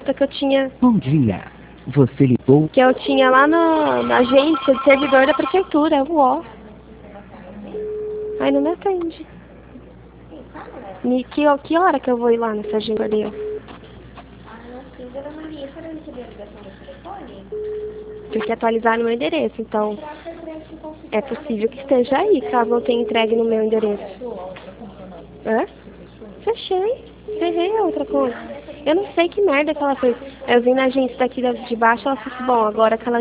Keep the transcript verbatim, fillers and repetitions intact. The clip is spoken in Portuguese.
outra que eu tinha... Bom dia. Você ligou? Que eu tinha lá no, na agência de servidor da prefeitura, uó. Ai, não me atende. E que, que hora que eu vou ir lá nessa agência dele? Porque atualizar no meu endereço, então é possível que esteja aí, caso não tenha entregue no meu endereço. Hã? Fechei. Ferrei a outra coisa. Eu não sei que merda que ela fez. Eu vim na agência daqui de baixo, ela falou assim, bom, agora que ela